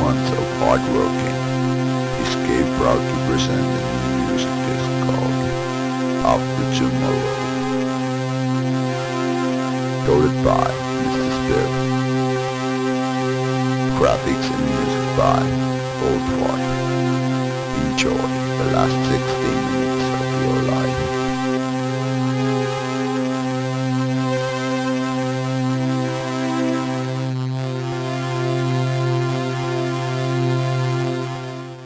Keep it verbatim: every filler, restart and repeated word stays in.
months of hard working, Escape proud to present a new music disc called After Tomorrow, coded by Mister Spirit. Graphics and music by Old Fart. Enjoy the last sixteen minutes of your life.